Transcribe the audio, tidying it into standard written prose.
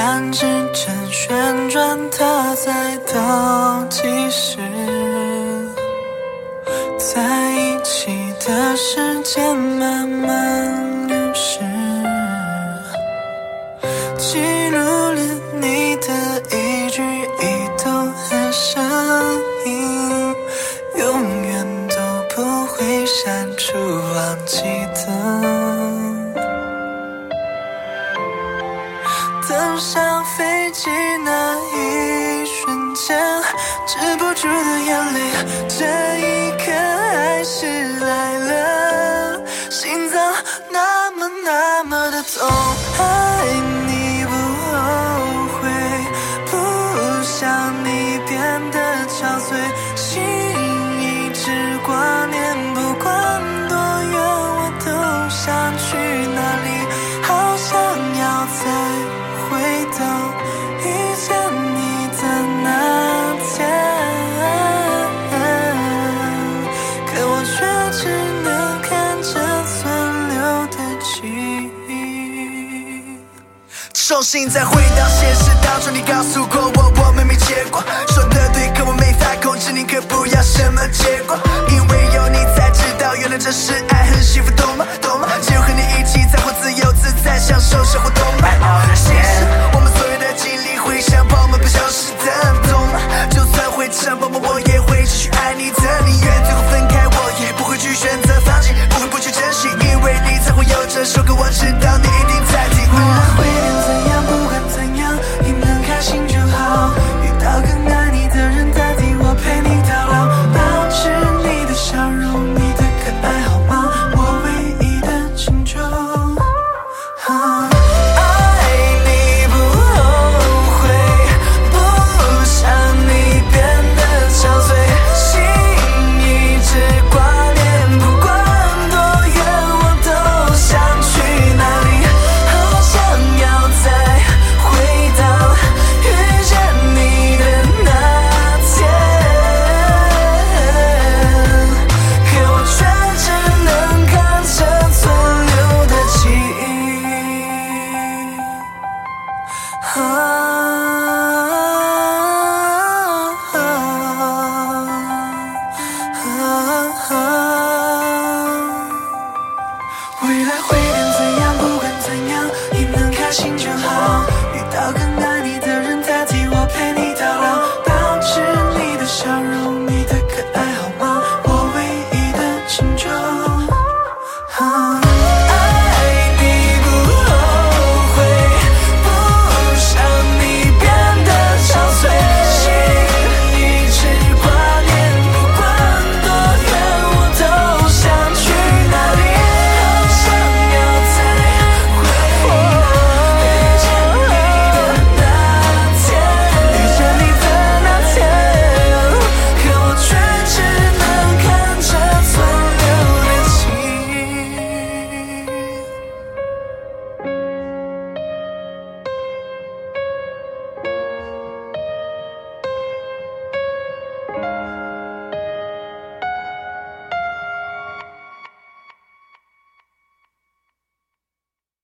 看指针旋转，它在倒计时，在一起的时间慢慢流逝，记录了你的一举一动和声音，永远都不会删除忘记的。登上飞机那一瞬间，止不住的眼泪，这一刻还是来了，心脏那么的痛。爱你不后悔，不想你变得憔悴，心一直挂念，不管多远我都想去哪里，好想要再回到遇见你的那天，可我却只能看着存留的记忆。 重新再回到现实当中，你告诉过我们没结果，说的对，可我没法控制，宁可不要什么结果，因为有你才知道，原来这是爱，很幸福，懂吗？懂吗？只有和你一起才会自由自在，享受生活，懂吗？其实我们所有的经历会像泡沫，不消失的，懂吗？就算会成泡沫，我也会继续爱你的，宁愿最后分开，我也不会去选择放弃，不会不去珍惜，因为你才会有这首歌，我知道你一定在听。 未来会变怎样，不管怎样，你能开心就好，遇到更爱你的人代替我陪你到老，保持你的笑容，你的可爱好吗？我唯一的请求。爱你不后悔，不想你变得憔悴，心一直挂念，不管多远我都想去哪里，好想要再回到遇见你的那天，可我却只能看着存留的记忆。